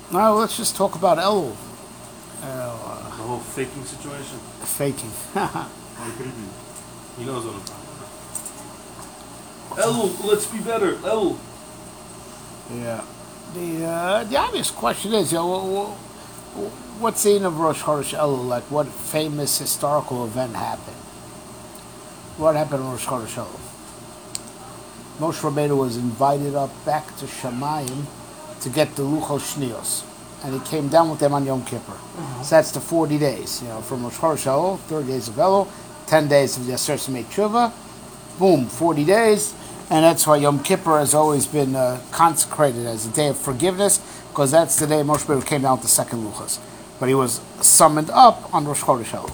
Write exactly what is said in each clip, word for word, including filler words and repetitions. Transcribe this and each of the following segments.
Now let's just talk about Elul. Uh, the whole faking situation. Faking. He knows what I'm talking about. Elul, let's be better. Elul. Yeah. The uh, the obvious question is, you know, what's the end of Rosh Chodesh Elul? Like, what famous historical event happened? What happened in Rosh Chodesh Elul? Moshe Rabbeinu was invited up back to Shamayim to get the Luchos Shnios, and he came down with them on Yom Kippur. Mm-hmm. So that's the forty days, you know, from Rosh Chodesh Elul, thirty days of Elul, ten days of Yasser Shemei Tshuva, boom, forty days. And that's why Yom Kippur has always been uh, consecrated as a day of forgiveness, because that's the day Moshe Rabbeinu came down with the second Luchos. But he was summoned up on Rosh Chodesh Elul.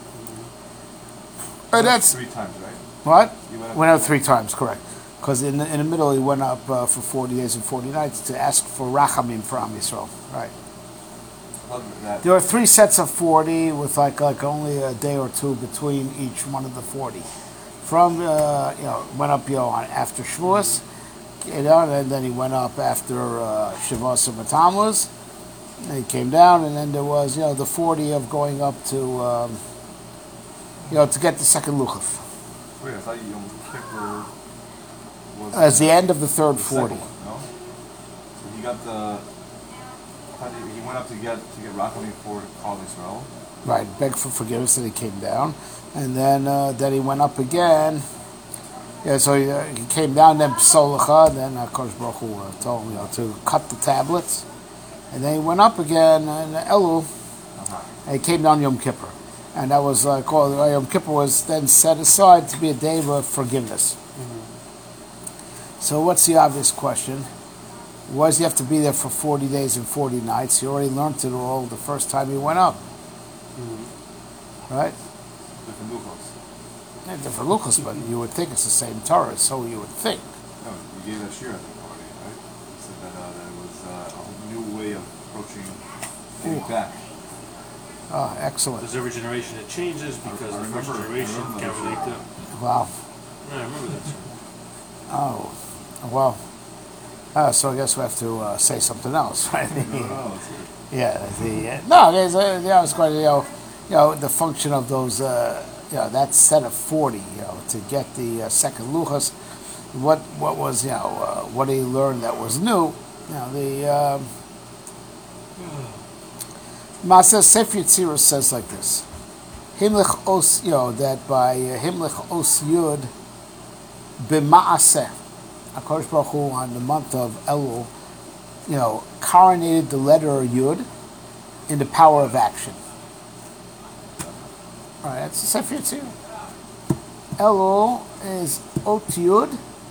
And that's three times, right? What? Went, went out three times, correct. Because in the, in the middle he went up uh, for forty days and forty nights to ask for Rachamim for Am Yisrael. Right. There are three sets of forty with like like only a day or two between each one of the forty. From, uh, you know, went up, you know, on after Shavuos, you know, and then he went up after uh, Shavuos and Tammuz, and he came down, and then there was, you know, the forty of going up to, um, you know, to get the second Luchos. Wait, I thought Yom Kippur was... As the end of the third the forty. One, no? So he got the... He went up to get to get Rachamim for Kol Yisrael. Right, begged for forgiveness, and he came down. And then uh, then he went up again. Yeah, so he, uh, he came down, then Psolacha, then uh, Kosh Baruch Hu uh, told him, you know, to cut the tablets. And then he went up again, and Elul, uh-huh. and he came down Yom Kippur. And that was like, uh, oh, Yom Kippur was then set aside to be a day of forgiveness. Mm-hmm. So what's the obvious question? Why does he have to be there for forty days and forty nights? He already learned it all the first time he went up. Mm-hmm. Right? Different luchos. Yeah, different luchos, but you would think it's the same Torah, so you would think. No, you gave that shir at the party, right? You said that uh, there was uh, a whole new way of approaching getting back. Oh, excellent. Because every generation it changes because I, I the remember, first generation can't relate to. Wow. Yeah, I remember that. Oh, well. Uh, so I guess we have to uh, say something else, right? no, no, yeah, the uh, no, there's uh, yeah, I was going to, you know, you know, the function of those, uh, you know, that set of forty, you know, to get the uh, second Luchos. What what was, you know, uh, what did he learn that was new? You know, the um, Maaseh Sefer Yetzirah says like this: Himlich os, you know, that by uh, Himlich os Yud b'Maaseh, HaKadosh Baruch Hu on the month of Elul, you know, coronated the letter Yud in the power of action. All right, that's the Sefer Yetzirah. Elul is Ot Yud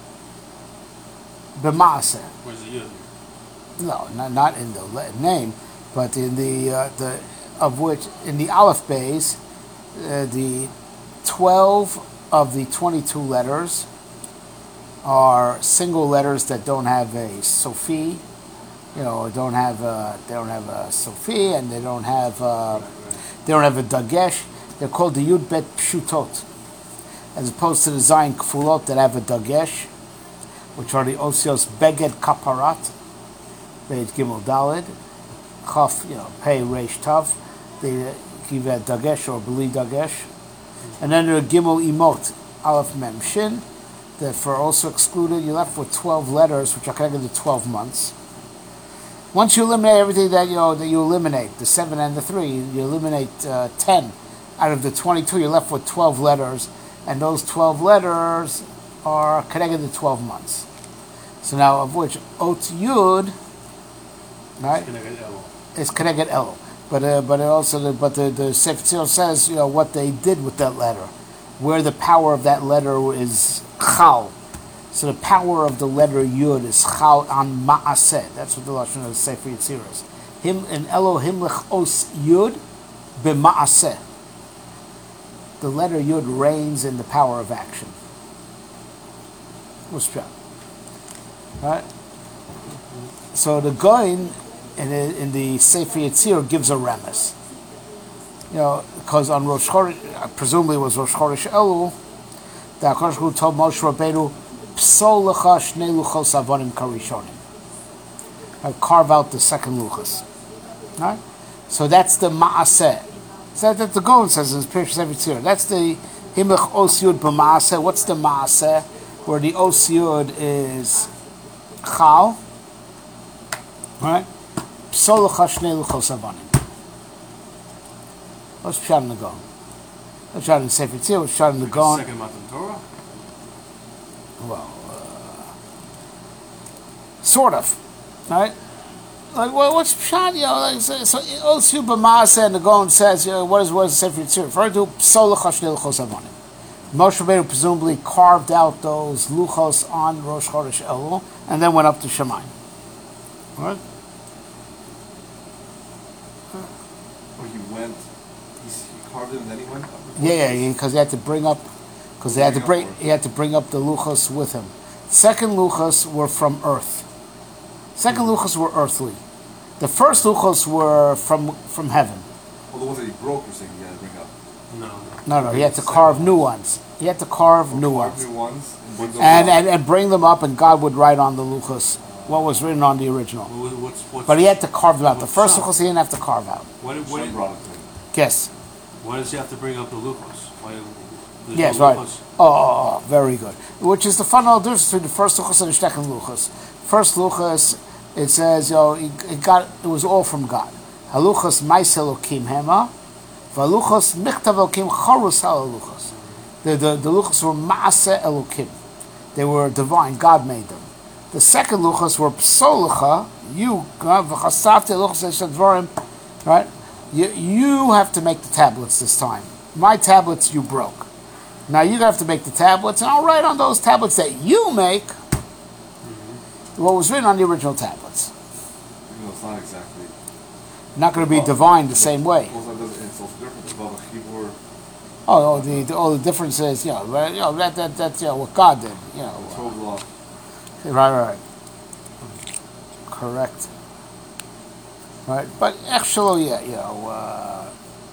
b'Maaseh. Where's the Yud? No, not, not in the le- name, but in the uh, the of which in the Aleph Beis, uh, the twelve of the twenty-two letters are single letters that don't have a Sofi, you know, don't have a, they don't have a Sofi, and they don't have a, they don't have a Dagesh. They're called the Yud Bet Pshutot, as opposed to the Zayin Kfulot that have a Dagesh, which are the Osios Beged Kaparat, Beit Gimel Dalid, Chaf, you know, Pei Reish Tav. They give a Dagesh or Beli Dagesh, and then there are Gimel Imot Aleph Mem Shin. That for also excluded, you're left with twelve letters, which are connected to twelve months. Once you eliminate everything that you know that you eliminate, the seven and the three, you eliminate uh, ten out of the twenty-two. You're left with twelve letters, and those twelve letters are connected to twelve months. So now, of which Ot Yud, right, is connected El, but uh, but it also the, but the the Sefer Tzil says, you know, what they did with that letter, where the power of that letter is Chal. So the power of the letter Yud is Chal on Maaseh. That's what the Lashon of the Sefer Yetzirah is. Him and Elohim lech os Yud b'Maaseh. The letter Yud reigns in the power of action. What's that? Right? So the Goin in, in the Sefer Yetzirah gives a remes. You know, because on Rosh Chodesh, presumably it was Rosh Chodesh Elul, the HaKadosh Baruch Hu told Moshe Rabbeinu, Psol lecha shnei luchos avonim karishonim. Carve out the second luchos. Right? So that's the Maaseh. So that the Gaon says in his Pirush Sefer Tzira. That's the Himach Os Yud B'Maaseh. What's the Maaseh? Where the Os Yud is Chal. Right? Psolacha Shnei Luchos Avanim. What's Pshat in the Gaon? What's Pshat in the Sefer Tzira? What's Pshat in the Gaon? Second Matan Torah? Well, uh, sort of. Right? Like, well, what's Pshat? You know, like, so, so Os Yud B'Maaseh, and the Gaon says, you know, what is, what is the Sefer Tzira referring to? Psolacha Shnei Luchos Avanim. Moshe Rabbeinu presumably carved out those luchos on Rosh Chodesh Elul and then went up to Shemayim. All right? Or he went, he's, he carved them and then he went up? Yeah, yeah, because he had to bring up, because he had to bring, he had to bring up the luchos with him. Second luchos were from earth. Second luchos were earthly. The first luchos were from from heaven. Well, the ones that he broke, you're saying he had to bring up. No. No, no, he had to carve new ones. He had to carve new Carve ones. new ones and bring them And, up. and and bring them up, and God would write on the luchos what was written on the original. What- What's, what's, But he had to carve them out. The first What's luchos he didn't have to carve out. What, what, Hashem brought it to him. Yes. why does he have to bring up the Lucas? Why, there's Yes, no right. Lucas? Oh, oh, oh, very good. Which is the fundamental difference between the first luchos and the second luchos. First luchos, it says, you know, it, it got it was all from God. Haluchos ma'aseh Elokim hema, v'haluchos michtav Elokim charus haluchos. The the the luchos were ma'aseh Elokim. They were divine. God made them. The second luchos were psolacha. You v'chasavte luchos eshadvarim. Right. You you have to make the tablets this time. My tablets you broke. Now you have to make the tablets, and I'll write on those tablets that you make what was written on the original tablets. Even though it's not exactly. Not going to be Well, divine the same way. Also, it doesn't- it's also different. The Bava Chibur, Oh, oh the, the oh the difference is you know, right, you know that that that's you know, what God did. You know, the Torah law. right, right, right. Correct. Right, but actually, yeah, you know, uh,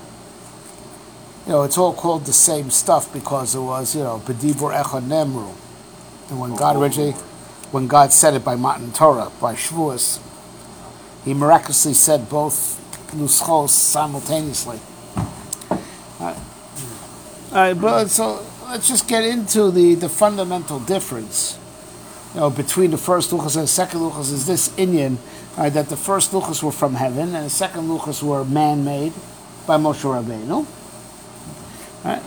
you know, it's all called the same stuff because it was you know B'dibur Echad Nemru, and when God originally. When God said it by Matan Torah, by Shavuos, He miraculously said both nuschos simultaneously. All right. All right, but so let's just get into the, the fundamental difference, you know, between the first luchos and the second luchos. Is this inyan right, that the first luchos were from heaven and the second luchos were man-made by Moshe Rabbeinu. All right.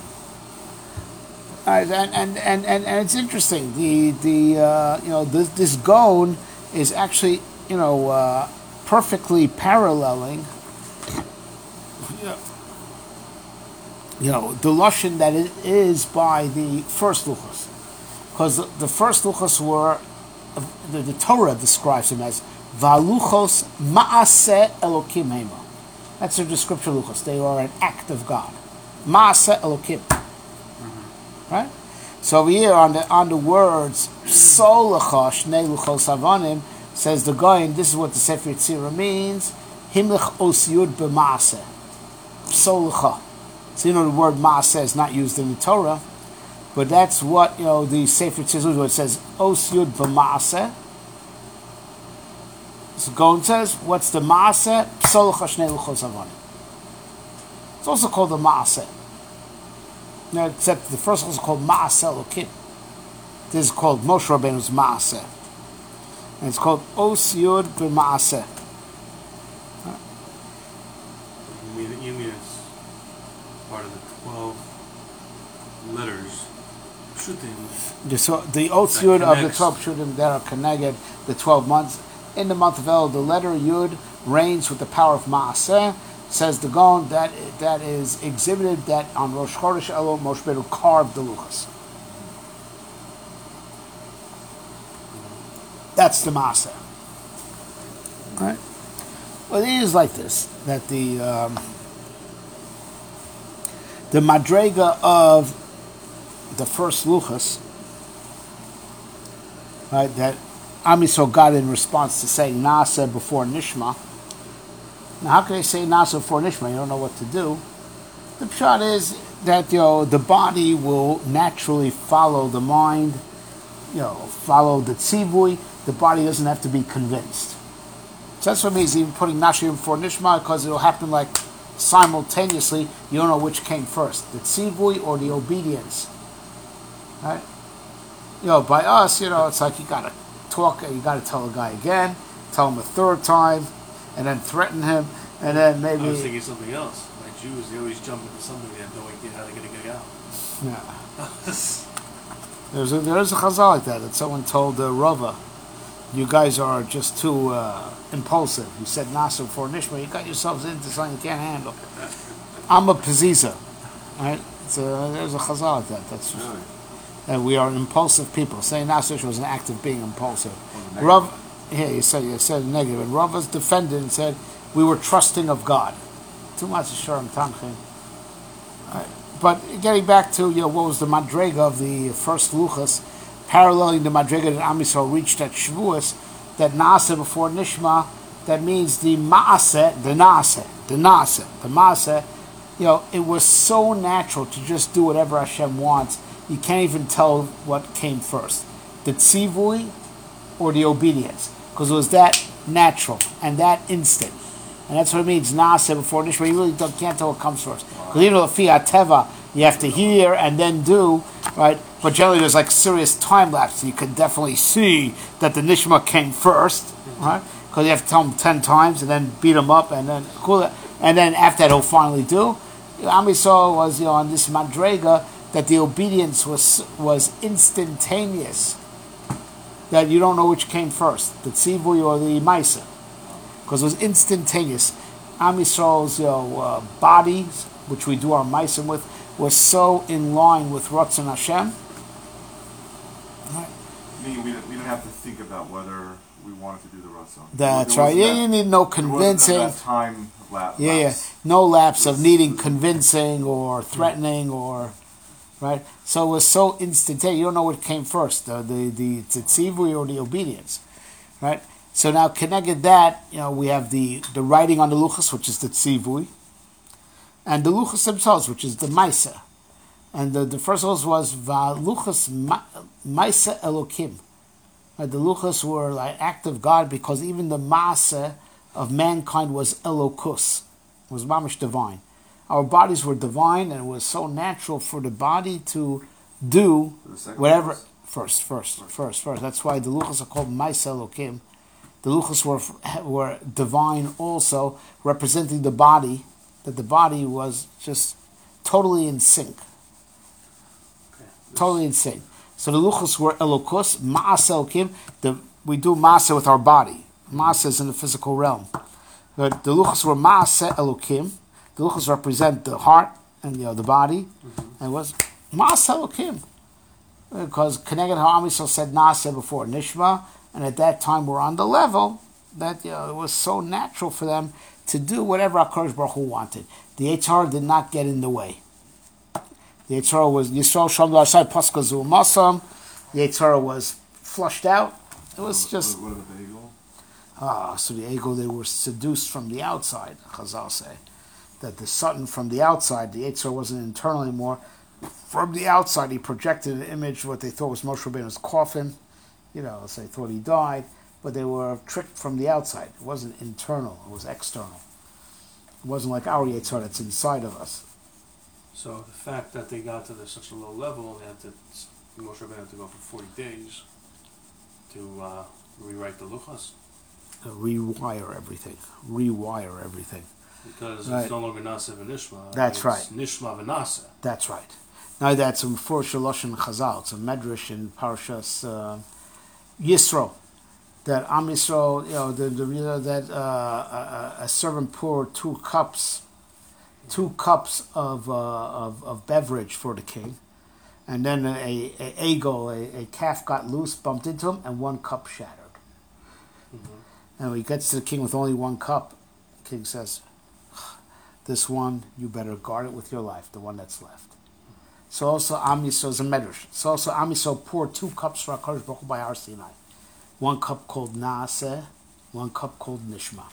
All right, and, and, and, and, and it's interesting. The the uh, you know this this Gaon is actually you know uh, perfectly paralleling you know, you know the lashon that it is by the first luchos, because the, the first luchos were the, the Torah describes them as valuchos maaseh Elokim hema. That's their description of luchos. They are an act of God. Maaseh Elokim. Right? So over here on the on the words Psolacha Shnei Luchos Avanim says the Gaon, this is what the Sefer Tzira means, Himlich Os Yud B'Maaseh. Psolacha. So you know the word Maaseh is not used in the Torah, but that's what you know the Sefer Tzira where it says Os Yud B'Maaseh. So Gaon says, what's the Maaseh? Psolacha Shnei Luchos Avanim. It's also called the Maaseh. No, except the first one is called Maaseh Elokim. This is called Moshe Rabbeinu's Maaseh. And it's called Os Yud B'Maaseh. You mean, you mean it's part of the twelve letters, Pshutim. The, so, the Os That Yud of the connects. twelve Shudim that are connected, the twelve months. In the month of El, the letter Yud reigns with the power of Maaseh. Says the Gaon that that is exhibited that on Rosh Chodesh Elul Moshe Rabbeinu carved the luchos. That's the Maaseh. Right? Well, it is like this that the um, the madrega of the first luchos, right? That Am Yisrael got in response to saying Nasa before Nishma. Now, how can they say Nasa before Nishma? You don't know what to do. The pshat is that you know the body will naturally follow the mind, you know, follow the tzivui. The body doesn't have to be convinced. So that's what means even putting Nashim before Nishma, because it'll happen like simultaneously. You don't know which came first, the tzivui or the obedience. Right? You know, by us, you know, it's like you gotta talk, you gotta tell the guy again, tell him a third time, and then threaten him, and then maybe. I was thinking something else. Like Jews, they always jump into something they have no idea how they're gonna get out. Yeah. There's a, there's a chazal like that that someone told uh, Rava, you guys are just too uh, impulsive. You said Nasa for Nishma, you got yourselves into something you can't handle. I'm a Peziza, right? It's a, there's a chazal like that. That's just, Really? and we are impulsive people. Saying Nasa was an act of being impulsive. Well, Rav, yeah, you said you said negative, and Rava's defended and said we were trusting of God. Too much Shurim Tamchin. Right. But getting back to, you know, what was the madrega of the first luchas, paralleling the madrega that Am Yisrael reached at Shavuos, that Naaseh before Nishma, that means the Maaseh, the Naaseh, the Naaseh, the Maaseh, you know, it was so natural to just do whatever Hashem wants, you can't even tell what came first, the tzivui or the obedience, because it was that natural and that instant. And that's what it means, Naaseh before Nishma. You really don't, can't tell what comes first. Because even though Fiat Teva, you have to hear and then do, right? But generally there's like serious time lapse. So you can definitely see that the Nishma came first, right? Because you have to tell him ten times and then beat him up and then cool it. And then after that he'll finally do. Am Yisrael was, you know, on this Madrega, that the obedience was was instantaneous. That you don't know which came first, the Tzivui or the Maisa. Because it was instantaneous. Am Yisrael's, you know, uh, bodies, which we do our Maisim with, was so in line with Ratzon Hashem. Right. Meaning we didn't, we didn't have to think about whether we wanted to do the Ratzon. That's right. Yeah, that, you need no convincing. There wasn't that time la- yeah, yeah. lapse. No lapse of needing convincing or threatening or, right? So it was so instantaneous. You don't know what came first, the the the Tzivui or the obedience, right? So now, connected that, you know, we have the, the writing on the luchas, which is the tzivui, and the luchas themselves, which is the maisa. And the, the first luchas was luchas maisa elokim. Right, the luchas were like act of God, because even the maasa of mankind was elokus, was mamish divine. Our bodies were divine, and it was so natural for the body to do whatever. First, first, first, first. That's why the luchas are called maisa elokim. The luchos were were divine also, representing the body, that the body was just totally in sync. Okay. Totally in sync. So the luchos were elokus, ma'aseh elokim. The we do ma'aseh with our body. Ma'aseh is in the physical realm. But the luchos were ma'aseh elokim. The luchos represent the heart and, you know, the body, mm-hmm. and it was ma'aseh elokim. Because connected how Am Yisrael said Naaseh before Nishma. And at that time, we're on the level that, you know, it was so natural for them to do whatever HaKadosh Baruch Hu wanted. The Yetzer Hara did not get in the way. The Yetzer Hara was Yisrael Shalom L'Ashai Paska Zu Masam. The Yetzer Hara was flushed out. It was just. What about the ego? Ah, so the ego, they were seduced from the outside. Chazal say that the Satan from the outside, the Yetzer Hara wasn't internal anymore. From the outside, he projected an image of what they thought was Moshe Rabbeinu's coffin. You know, so they thought he died, but they were tricked from the outside. It wasn't internal, it was external. It wasn't like our Yetzer Hara that's inside of us. So the fact that they got to the, such a low level, they had to, Moshe Rabbeinu had to go for forty days to uh, rewrite the luchas. To rewire everything. Rewire everything. Because right. It's no longer Nasa v'Nishma. That's it's right. Nishma v'Nasa. That's right. Now that's a Mefurish Lashon Chazal. It's a medrash in Parashas uh, Yisro, that Am Yisrael, you know, the, the you know, that uh, a, a servant poured two cups, two cups of, uh, of of beverage for the king, and then a a eagle, a, a calf got loose, bumped into him, and one cup shattered. Mm-hmm. And when he gets to the king with only one cup, the king says, "This one, you better guard it with your life, the one that's left." So also Am Yisrael is a medrash. So also Am Yisrael poured two cups for HaKadosh Baruch Hu by Har Sinai. One cup called Naaseh, one cup called Nishma.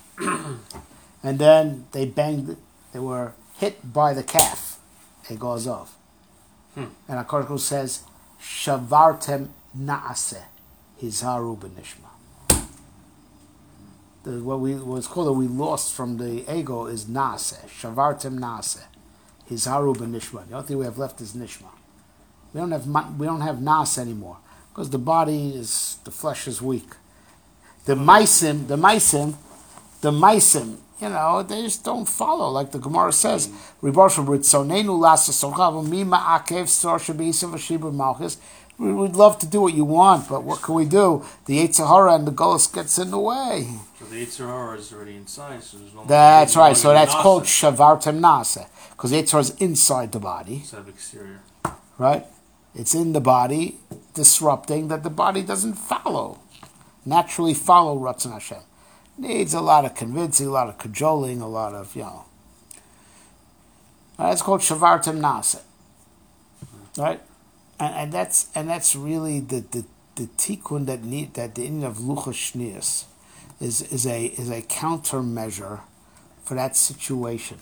And then they banged, they were hit by the calf. It goes off. Hmm. And HaKadosh Baruch Hu says, Shavartem Naaseh, Hizaru b'Nishma. The, what we what's called that we lost from the ego is nase, shavartem nase, hizaru b'nishma. The only thing we have left is nishma. We don't have we don't have nas anymore because the body is the flesh is weak. The meisim, the meisim, the meisim, you know, they just don't follow. Like the Gemara says, "Riboshel b'ritzonenu lasa sorchavu mima akev sor shebeisiv v'shibur malchus." We would love to do what you want, but what can we do? The Yetzer Hara and the Golus gets in the way. So the Yetzer Hara is already inside, so there's no. That's right. So that's nasa. called shavartem nasa, because the Yetzer Hara is inside the body, Instead of exterior. right? It's in the body, disrupting that the body doesn't follow, naturally follow Ratzon Hashem. Needs a lot of convincing, a lot of cajoling, a lot of, you know. That's called shavartem nasa, right? And, and that's and that's really the the, the tikkun that need that the Indian of luchas shnius is is a is a countermeasure for that situation,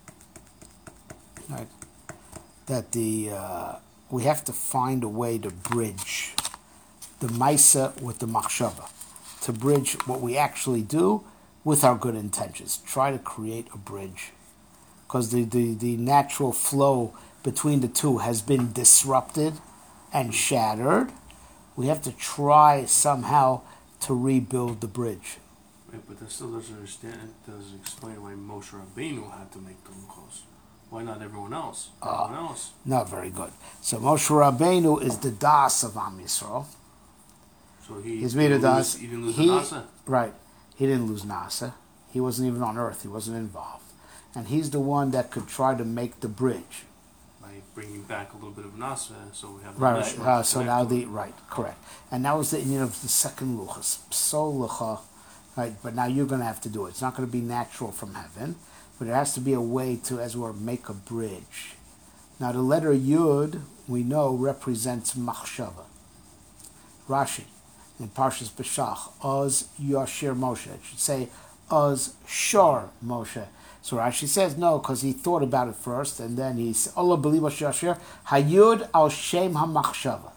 right? That the uh, we have to find a way to bridge the Maisa with the Machshava, to bridge what we actually do with our good intentions. Try to create a bridge. Because the, the, the natural flow between the two has been disrupted and shattered. We have to try somehow to rebuild the bridge. Right, but that still doesn't understand. It doesn't explain why Moshe Rabbeinu had to make the luchos. Why not everyone else? Everyone uh, else. Not very good. So Moshe Rabbeinu is the das of Am Yisrael. So he He's made a das. He didn't lose he, the nasa? Right. He didn't lose nasa. He wasn't even on earth. He wasn't involved. And he's the one that could try to make the bridge. By bringing back a little bit of nasa, so we have the Right, right. nishma Uh, to so connect now to the, it. right, correct. And that was the Indian of the second luchas. Psol lucha. Right, but now you're going to have to do it. It's not going to be natural from heaven, but it has to be a way to, as it were, make a bridge. Now the letter Yud, we know, represents machshava. Rashi, in Parshas B'Shach, Oz Yashir Moshe. It should say Oz Shor Moshe. So Rashi says no, because he thought about it first, and then he said, Allah believe Yashir, Hayud al Shem HaMachshava.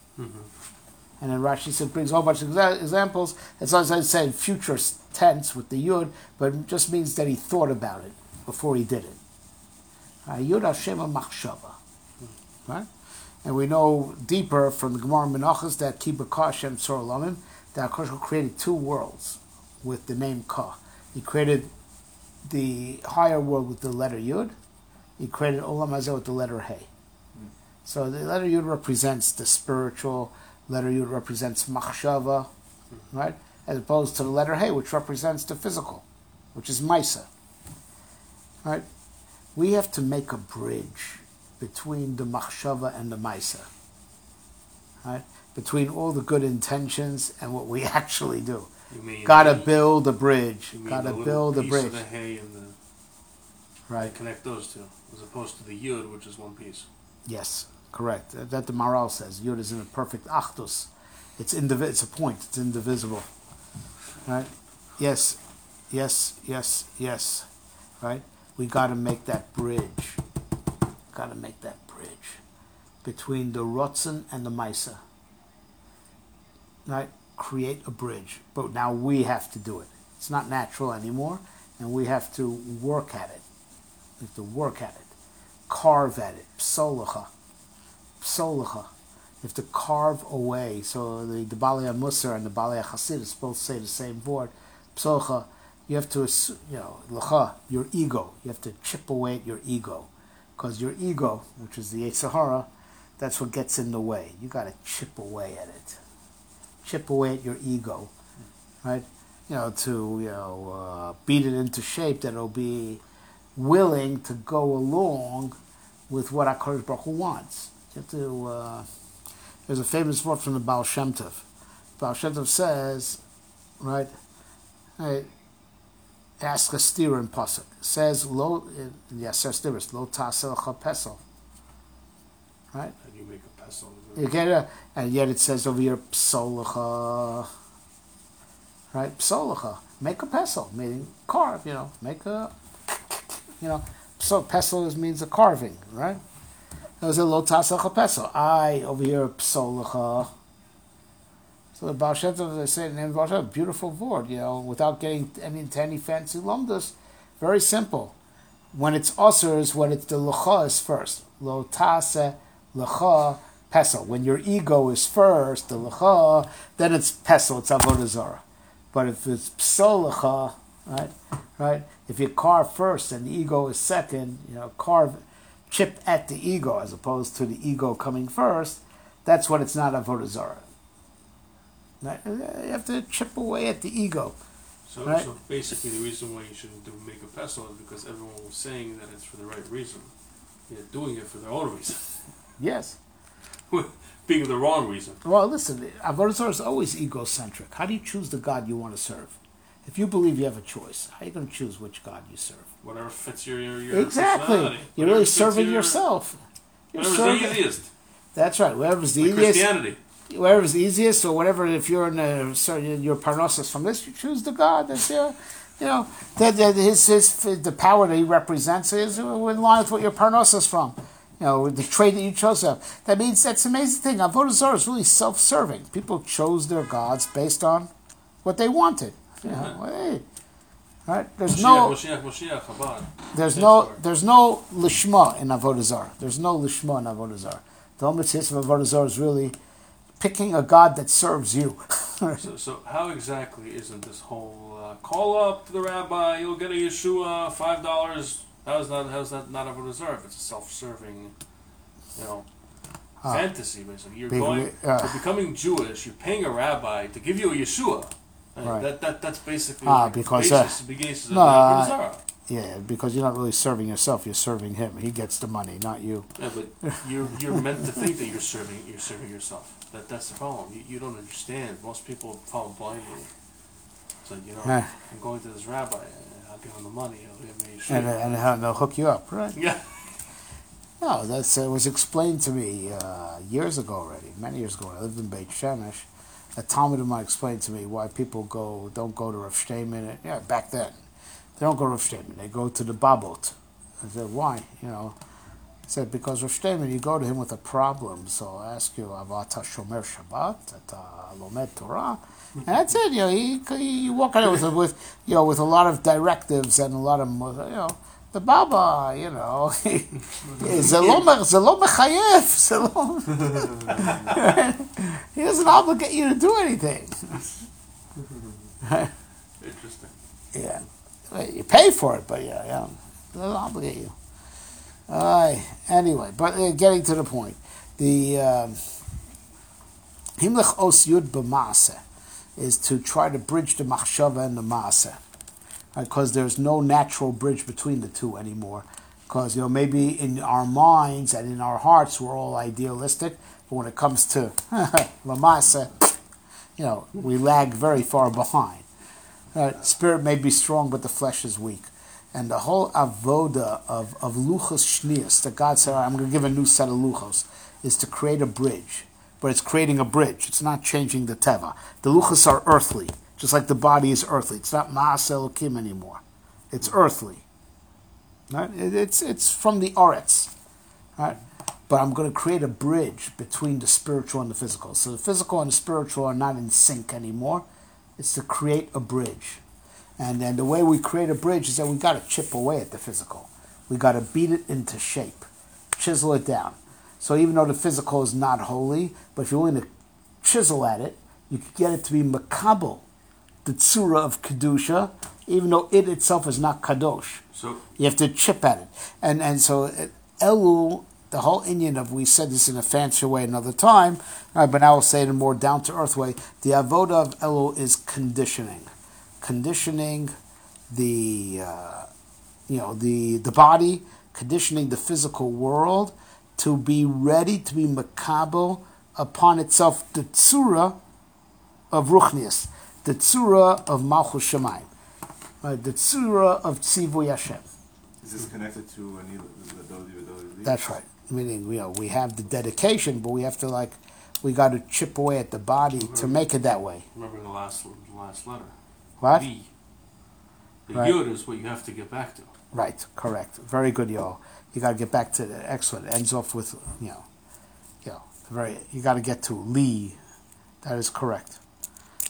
And then Rashi said, brings a whole bunch of exa- examples. It's as I said, future tense with the Yud, but it just means that he thought about it before he did it. Yud Hashem HaMachshava. Right? And we know deeper from the Gemara Menachos that Kibaka Hashem Tzor Olamim, that HaKadosh created two worlds with the name Ka. He created the higher world with the letter Yud. He created Olam Hazeh with the letter Hey. So the letter Yud represents the spiritual. Letter Yud represents machshava, right? As opposed to the letter Hey, which represents the physical, which is Maisa. Right? We have to make a bridge between the machshava and the Maisa. Right? Between all the good intentions and what we actually do. You mean Gotta the- build a bridge. you mean Gotta the little build a piece bridge. of the hay and the Right. connect those two, as opposed to the yud, which is one piece. Yes, correct. That the Maral says. Yud is in a perfect achdus. It's indivi- It's a point. It's indivisible. Right? Yes, yes, yes, yes. Right? We got to make that bridge. Got to make that bridge between the Rotzen and the Maisa. Right? Create a bridge. But now we have to do it. It's not natural anymore, and we have to work at it. We have to work at it. Carve at it. Psolacha. Psolacha. You have to carve away. So the, the Balei Musar and the Balei Hasidus both say the same word. Psolacha. You have to, you know, lacha, your ego. You have to chip away at your ego. Because your ego, which is the Yetzer Hara, that's what gets in the way. You got to chip away at it. Chip away at your ego. Right? You know, to, you know, uh, beat it into shape that it'll be willing to go along with what HaKadosh Baruch Hu wants. You have to, uh, there's a famous word from the Baal Shem Tov. Baal Shem Tov says, right, right, ask a steer in Pasuk. It says, lo, yes, steers, lo tasel pesel. Right? How do you make a pestle? You get it? And yet it says over here, psolacha. Right? Psolacha. Make a pestle, meaning carve, you know, make a, you know, so pestle is, means a carving, right? That was a lo tasel pesel. I, over here, psolacha. So So the Baal Shem Tov, they say in the name of Baal Shem Tov, beautiful word, you know, without getting any, into any fancy lumdus, very simple. When it's usher is when it's the lecha is first. Lo tase lecha pesel. When your ego is first, the lecha, then it's pesel, it's avodah zarah. But if it's psal lecha, right, right, if you carve first and the ego is second, you know, carve, chip at the ego as opposed to the ego coming first, that's when it's not avodah zarah. Right? You have to chip away at the ego. So, Right. so basically, the reason why you shouldn't do make a pestle is because everyone was saying that it's for the right reason. They're doing it for their own reason, Yes. being the wrong reason. Well, listen, avodah zarah is always egocentric. How do you choose the God you want to serve? If you believe you have a choice, how are you going to choose which God you serve? Whatever fits your your, your Exactly. personality. You're Whatever really fits serving your- yourself. You're Whatever's serving- the easiest. That's right. Whatever's the Like easiest. Christianity. Whatever's easiest, or whatever. If you're in a, sorry, your parnassus from this, you choose the God that's your, you know, that, that his his the power that he represents is in line with what your parnassus from. You know, the trade that you chose to have. That means that's an amazing thing. Avodah zarah is really self-serving. People chose their gods based on what they wanted. You know, hey, right? There's no, Moshiach, Moshiach, Chabad. there's Same no, story. there's no lishma in avodah zarah. There's no lishma in avodah zarah. The whole mitzvah of avodah zarah is really picking a God that serves you. So, so how exactly isn't this whole uh, call up to the rabbi, you'll get a Yeshua, five dollars? How's that? How's that not avodah zarah? It's a self-serving, you know, Ah. fantasy. Basically, you're Big going, wi- uh. you're becoming Jewish. You're paying a rabbi to give you a Yeshua. And Right. That, that that's basically Ah, like because, the uh, basis, the basis of no, the uh, avodah zarah. Yeah, because you're not really serving yourself, you're serving him. He gets the money, not you. Yeah, but you're you're meant to think that you're serving you're serving yourself. That that's the problem. You, you don't understand. Most people follow blindly. It's like, you know, Yeah. I'm going to this rabbi. uh, I'll give him the money. He'll give me a And, shit. and how- they'll hook you up, right? Yeah. No, that's uh, was explained to me uh, years ago already, many years ago when I lived in Beit Shemesh. A Talmud of mine explained to me why people go don't go to Rav Shteyman. Yeah, back then. They don't go to Rav Shteyman. They go to the Babot. I said, why? You know, I said, because Rav Shteyman, you go to him with a problem. So I'll ask you, Avata Shomer Shabbat, Ata Lomed Torah. And that's it. You know, he, he, you walk out with, with, you know, with a lot of directives and a lot of, you know, the Baba, you know, זה לא זה לא מחייב, זה לא... He doesn't obligate you to do anything. Interesting. Yeah. You pay for it, but yeah, yeah. They don't obligate you. Uh, anyway, but uh, getting to the point. The Himlech Os Yud B'Maaseh is to try to bridge the Machshava and the Maaseh. Because there's no natural bridge between the two anymore. Because, you know, maybe in our minds and in our hearts we're all idealistic, but when it comes to Lamasa, you know, we lag very far behind. Uh, spirit may be strong, but the flesh is weak. And the whole avoda of, of luchos shnius, that God said, I'm going to give a new set of luchos, is to create a bridge. But it's creating a bridge. It's not changing the teva. The luchos are earthly, just like the body is earthly. It's not ma'as elokim anymore. It's earthly. Right? It, it's, it's from the aretz. Right? But I'm going to create a bridge between the spiritual and the physical. So the physical and the spiritual are not in sync anymore. It's to create a bridge. And then the way we create a bridge is that we got to chip away at the physical. We got to beat it into shape, chisel it down. So even though the physical is not holy, but if you're willing to chisel at it, you can get it to be makabel, the tzura of kedusha, even though it itself is not kadosh. So You have to chip at it. And and so uh, Elul, the whole Indian of, we said this in a fancier way another time, uh, but now I'll say it in a more down-to-earth way. The avoda of Elul is conditioning. Conditioning the, uh, you know, the, the body, conditioning the physical world to be ready to be makabel upon itself the tzura of ruchnius, the tzura of malchus shamayim, uh, the tzura of tzivuy Hashem. Is this connected to any ability ability? That's right. Meaning, you know, we have the dedication, but we have to like, we got to chip away at the body to make it that way. remember the last the last letter. What? The, the Right. yud is what you have to get back to. Right. Correct. Very good, yo. You got to get back to the excellent. It ends off with, you know, you know, very. You got to get to Lee. That is correct.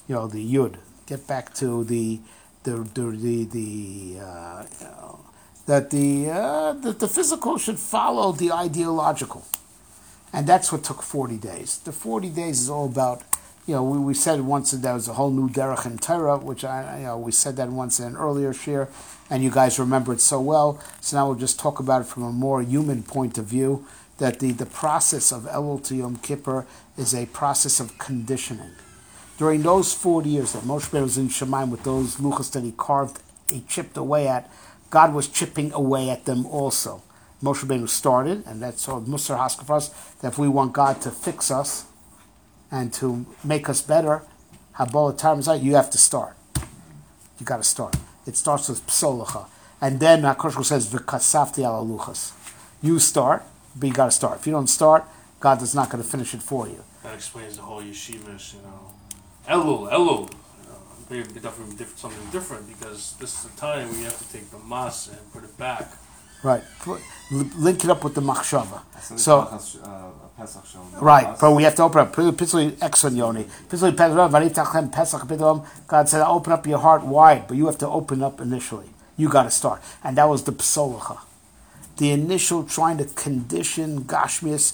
you know, the yud. Get back to the the the the, the uh, you know, that the uh, that the physical should follow the ideological, and that's what took forty days. The forty days is all about, you know, we, we said once that there was a whole new derech in Torah, which I, you know, we said that once in an earlier share, and you guys remember it so well. So now we'll just talk about it from a more human point of view, that the, the process of Elul to Yom Kippur is a process of conditioning. During those forty years that Moshe Rabbeinu was in Shemaim with those luchos that he carved, he chipped away at, God was chipping away at them also. Moshe Rabbeinu started, and that's all Musar Haskell for us, that if we want God to fix us and to make us better, Habolah Tarmazai, you have to start. You got to start. It starts with Psolacha. And then HaKadosh Baruch Hu says, V'kasafti ala luchas. You start, but you got to start. If you don't start, God is not going to finish it for you. That explains the whole yeshivas, you know. Elul, Elul. You know, maybe definitely diff- something different, because this is the time when you have to take the mas and put it back. Right. Put- l- Link it up with the machshava. So, So, uh, Pesach Shalom. right, but we have to open up. Pitzli Exon Yoni. Pitzli Pesach, Vanitachem Pesach Pidom. God said, open up your heart wide, but you have to open up initially. You got to start. And that was the Psolacha. The initial trying to condition Gashmias,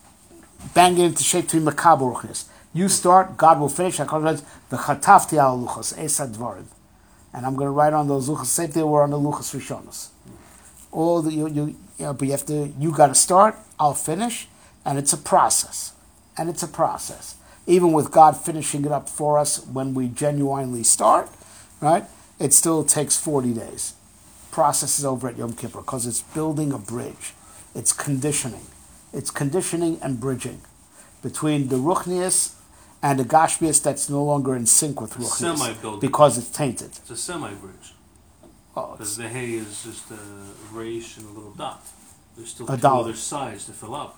bang it into shape to be Makabel Ruchnis. You start, God will finish. The Chatafti al Luchas, Esad Dvarim. And I'm going to write on those Luchas. Same thing, we're on the Luchas Rishonos. All the, you, you, you know, but you have to, you got to start, I'll finish, and it's a process. And it's a process. Even with God finishing it up for us when we genuinely start, right, it still takes forty days. Process is over at Yom Kippur because it's building a bridge. It's conditioning. It's conditioning and bridging between the Ruchnius and the Gashmias that's no longer in sync with Ruchnius Semi-building. because it's tainted. It's a semi-bridge. Oh, Because it's, the hay is just a reish and a little dot. There's still A two dollar. other sides to fill up.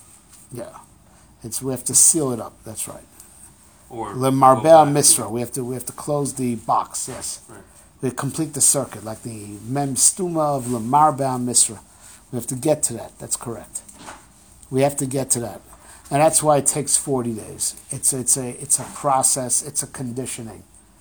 yeah, it's we have to seal it up. That's right. Or Le go Marbel back Misra. to- We have to we have to close the box. Yes, Right. we complete the circuit like the Mem Stuma of Le Marbel Misra. We have to get to that. That's correct. We have to get to that, and that's why it takes forty days. It's it's a it's a process. It's a conditioning.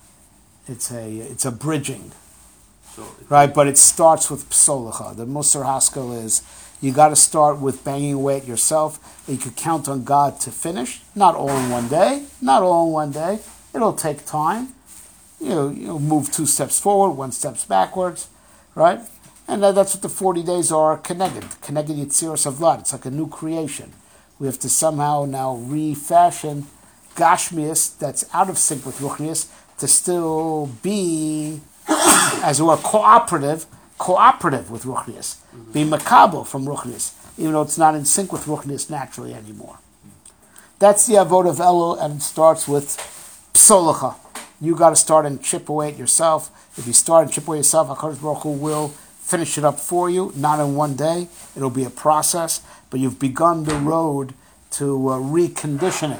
It's a it's a bridging. So it- Right, but it starts with psolacha. The Musar Haskell is you got to start with banging away at yourself. You could count on God to finish. Not all in one day. Not all in one day. It'll take time. You know, you'll move two steps forward, one steps backwards, right? And that, that's what the forty days are connected. Connected Yitziras of Vlad. It's like a new creation. We have to somehow now refashion Gashmias that's out of sync with Ruchnias to still be, as it were, cooperative, cooperative with Ruchnias. Be makabel from Ruchnias, even though it's not in sync with Ruchnias naturally anymore. That's the Avod of Elul, and it starts with Psolacha. You got to start and chip away at yourself. If you start and chip away yourself, HaKadosh Baruch Hu will finish it up for you, not in one day. It'll be a process, but you've begun the road to uh, reconditioning.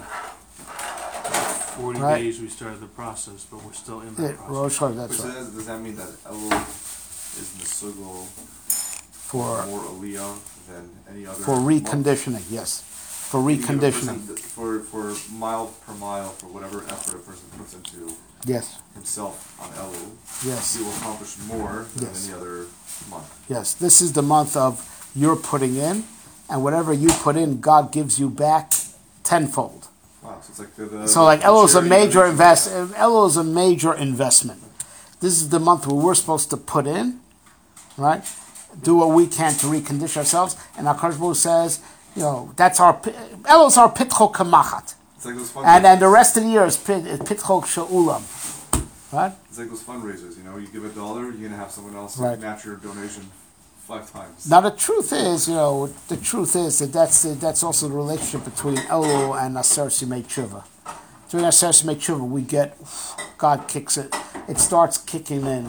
forty Right. days we started the process, but we're still in that Yeah, process. Rosh Hashanah, that's So right. does, does that mean that Elul is Mesugal For, more Aliyah than any other? for month? reconditioning, yes. For You give a reconditioning, person- For, for mile per mile, for whatever effort a person puts into yes, himself on Elul, yes. he will accomplish more than Yes. any other month. Yes, this is the month of your putting in, and whatever you put in, God gives you back tenfold. Wow, so it's like the, the So, like the Elul is a charity major donation. invest. Elul is a major investment. This is the month where we're supposed to put in, right? Do what we can to recondition ourselves. And our Baruch Hu says, you know, that's our Elul is our pitchol kamachat, It's like those fundraisers. and and the rest of the year is pit- is pitchol sheulam, right? It's like those fundraisers, you know, you give a dollar, you're gonna have someone else Right. match your donation five times. Now the truth is, you know, the truth is that that's the, that's also the relationship between Elul and Aser Simei Tshuva. During Aser Simei Tshuva, we get God kicks it. It starts kicking in.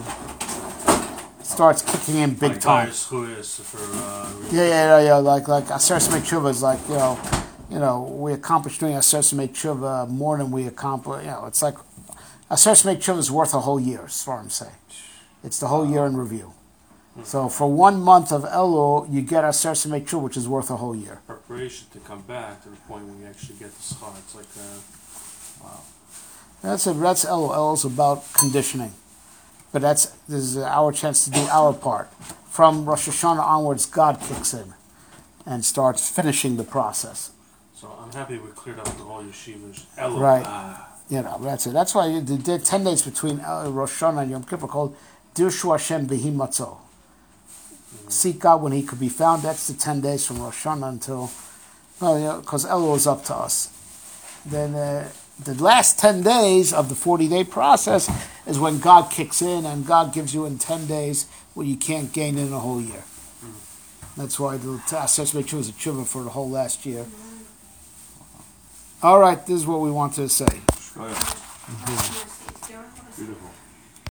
It starts kicking in big Like time. Dire Schuyas for uh, Yeah, yeah, yeah, yeah. Like like Aser Simei Tshuva is like, you know, you know, we accomplish doing Aser Simei Tshuva more than we accomplish. You know, it's like Aser Simei Tshuva is worth a whole year. Is what I'm saying. It's the whole year in review. So for one month of Elul, you get Aser Simei Tshuva, which is worth a whole year. preparation to come back to the point when you actually get the schar. It's like uh, wow. That's a, that's L O L is about conditioning, but that's this is our chance to do our part. From Rosh Hashanah onwards, God kicks in and starts finishing the process. So I'm happy we cleared out the whole yeshivas. Elo. Right. Ah. You know, that's it. That's why the, the ten days between uh, Rosh Hashanah and Yom Kippur called Dirshu Hashem B'hi Matzo. Seek God when He could be found. That's the ten days from Rosh Hashanah until, well, you know, because Elul is up to us. Then uh, the last ten days of the forty-day process is when God kicks in, and God gives you in ten days what you can't gain in a whole year. That's why the Aseret Tshuva is a tshuva for the whole last year. All right, this is what we want to say. Beautiful.